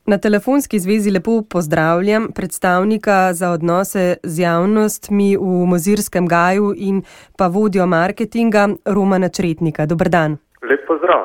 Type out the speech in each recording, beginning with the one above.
Na telefonski zvezi lepo pozdravljam predstavnika za odnose z javnostmi v Mozirskem gaju in pa vodjo marketinga Romana Čretnika. Dober dan. Lep pozdrav.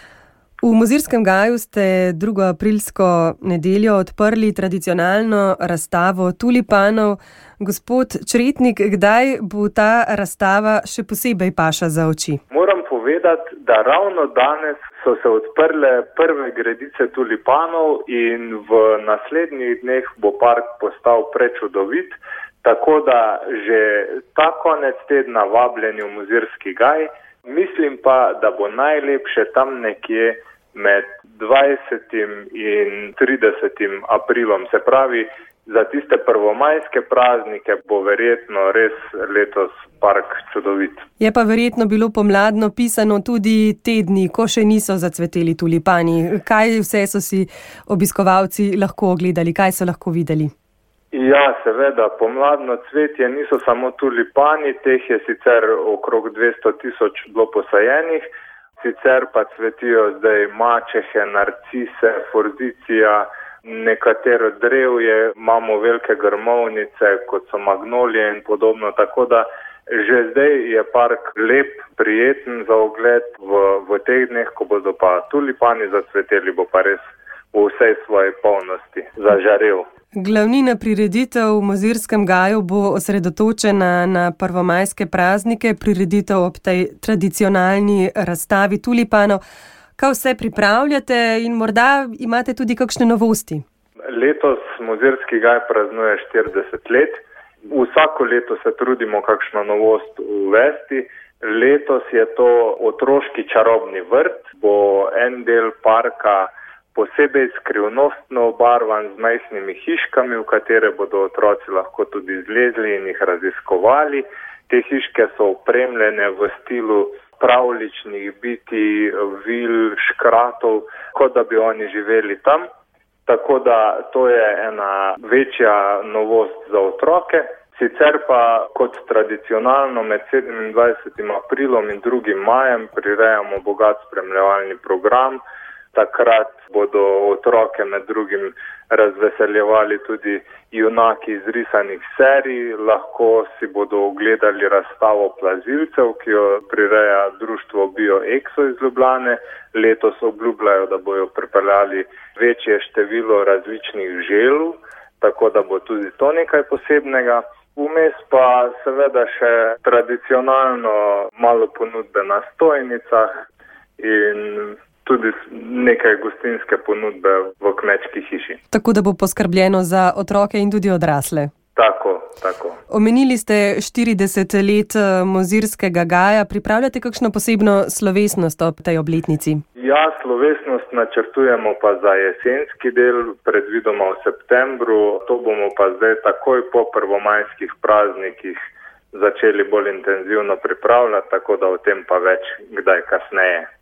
V Mozirskem gaju ste 2. aprilsko nedeljo odprli tradicionalno razstavo tulipanov. Gospod Čretnik, kdaj bo ta razstava še posebej paša za oči? Moram povedati, da ravno danes so se odprle prve gredice tulipanov in v naslednjih dneh bo park postal prečudovit, tako da že ta konec tedna vabljeni v Mozirski gaj. Mislim pa, da bo najlepše tam nekje med 20. in 30. aprilom, se pravi, za tiste prvomajske praznike bo verjetno res letos park čudovit. Je pa verjetno bilo pomladno pisano tudi te dni, ko še niso zacveteli tulipani. Kaj vse so si obiskovalci lahko ogledali, kaj so lahko videli? Ja, seveda, pomladno cvetje niso samo tulipani, teh je sicer okrog 200,000 bilo posajenih, sicer pa cvetijo zdaj mačehe, narcise, forzicija, nekatero drevje, imamo velike grmovnice, kot so magnolije in podobno, tako da že zdaj je park lep, prijeten za ogled, v teh dneh, ko bodo pa tulipani zacveteli, bo pa res v vsej svoji polnosti zažarel. Glavnina prireditev v Mozirskem gaju bo osredotočena na prvomajske praznike, prireditev ob tej tradicionalni razstavi tulipanov. Kaj vse pripravljate in morda imate tudi kakšne novosti? Letos Mozirski gaj praznuje 40 let. Vsako leto se trudimo kakšno novost uvesti. Letos je to otroški čarobni vrt. Bo en del parka posebej skrivnostno obarvan z majhnimi hiškami, v katere bodo otroci lahko tudi zlezli in jih raziskovali. Te hiške so opremljene v stilu pravličnih bitij, vil, škratov, kot da bi oni živeli tam. Tako da to je ena večja novost za otroke. Sicer pa kot tradicionalno med 27. aprilom in 2. majem prirejamo bogat spremljevalni program. Takrat bodo otroke med drugim razveseljevali tudi junaki iz risanih serij, lahko si bodo ogledali razstavo plazilcev, ki jo prireja društvo Bio Exo iz Ljubljane. Letos obljubljajo, da bojo pripeljali večje število različnih želv, tako da bo tudi to nekaj posebnega. Vmes pa seveda še tradicionalno malo ponudbe na stojnicah in tudi nekaj gostinske ponudbe v kmečki hiši. Tako da bo poskrbljeno za otroke in tudi odrasle. Tako. Omenili ste 40 let Mozirskega gaja. Pripravljate kakšno posebno slovesnost ob tej obletnici? Ja, slovesnost načrtujemo pa za jesenski del, predvidoma v septembru. To bomo pa zdaj takoj po prvomajskih praznikih začeli bolj intenzivno pripravljati, tako da o tem pa več kdaj kasneje.